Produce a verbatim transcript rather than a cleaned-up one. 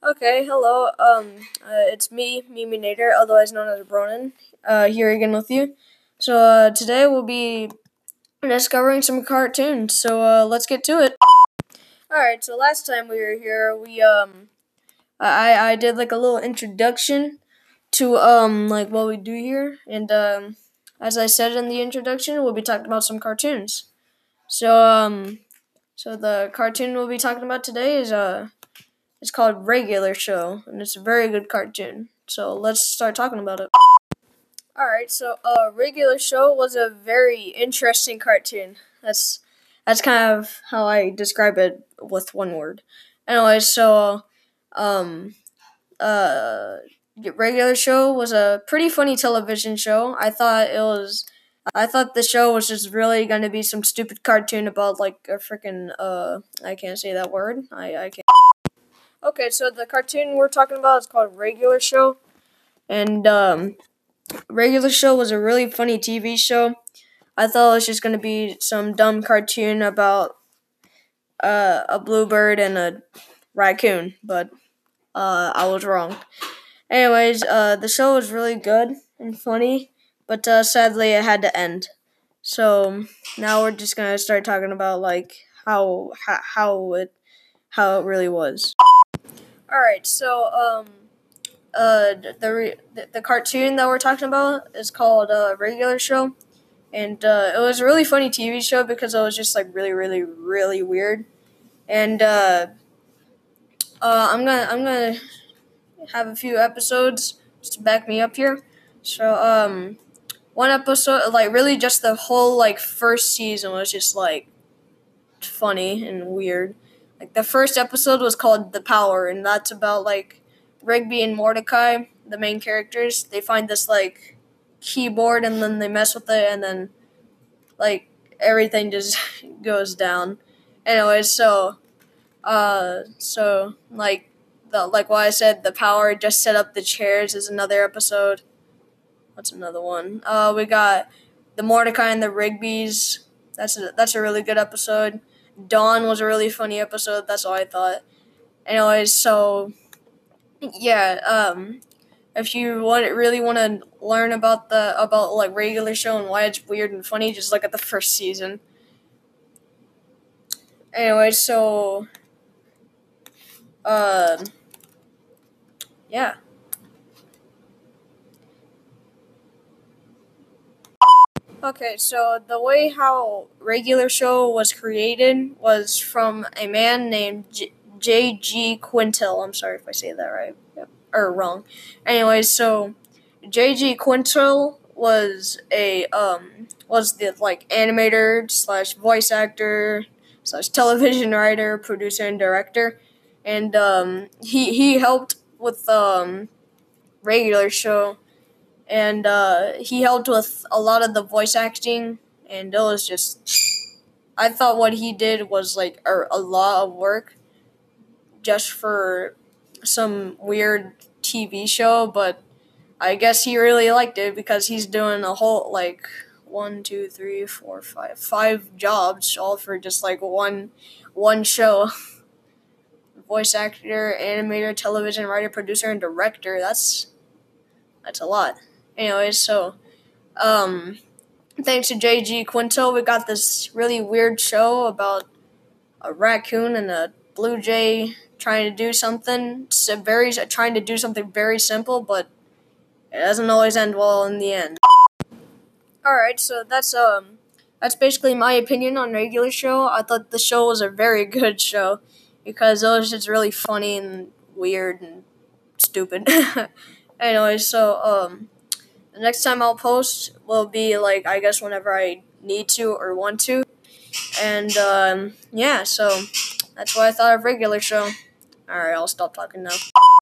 Okay, hello. Um, uh, it's me, Mimi Nader, otherwise known as Bronin, uh, here again with you. So uh, today we'll be discovering some cartoons. So uh, let's get to it. All right. So last time we were here, we um, I I did like a little introduction to um like what we do here, and um, as I said in the introduction, we'll be talking about some cartoons. So um, so the cartoon we'll be talking about today is uh It's called Regular Show, and it's a very good cartoon. So let's start talking about it. Alright, so uh, Regular Show was a very interesting cartoon. That's that's kind of how I describe it with one word. Anyway, so um uh Regular Show was a pretty funny television show. I thought it was I thought the show was just really gonna be some stupid cartoon about like a freaking uh I can't say that word. I, I can't Okay, so the cartoon we're talking about is called Regular Show, and um, Regular Show was a really funny T V show. I thought it was just gonna be some dumb cartoon about uh, a bluebird and a raccoon, but uh, I was wrong. Anyways, uh, the show was really good and funny, but uh, sadly it had to end. So now we're just gonna start talking about like how how, how it how it really was. All right, so um, uh the re- the, the cartoon that we're talking about is called uh, Regular Show, and uh, it was a really funny T V show because it was just like really really really weird, and uh, uh, I'm gonna I'm gonna have a few episodes just to back me up here. So um, one episode like really just the whole like first season was just like funny and weird. Like the first episode was called The Power, and that's about like Rigby and Mordecai, the main characters. They find this like keyboard and then they mess with it, and then like everything just goes down. Anyways, so uh, so like the like what I said, The Power just set up the chairs is another episode. What's another one? Uh, we got the Mordecai and the Rigbys. That's a, that's a really good episode. Dawn was a really funny episode. That's all I thought. Anyways, so yeah, um, if you want really want to learn about the about like Regular Show and why it's weird and funny, just look at the first season. Anyway, so um, yeah. Okay, so the way how Regular Show was created was from a man named J- J.G. Quintel. I'm sorry if I say that right yep. or wrong. Anyways, so J G. Quintel was a um was the like animator slash voice actor slash television writer, producer, and director, and um he he helped with um Regular Show, and uh, he helped with a lot of the voice acting, and it was just I thought what he did was like a, a lot of work just for some weird T V show, but I guess he really liked it because he's doing a whole like one, two, three, four, five, five jobs all for just like one one show. Voice actor, animator, television writer, producer, and director. That's that's a lot. Anyways, so um thanks to J G. Quinto, we got this really weird show about a raccoon and a blue jay trying to do something. So very trying to do something very simple, but it doesn't always end well in the end. All right, so that's um that's basically my opinion on Regular Show. I thought the show was a very good show because it was just really funny and weird and stupid. Anyway, so um the next time I'll post will be like I guess whenever I need to or want to. And um, yeah, so that's what I thought of Regular Show. Alright, I'll stop talking now.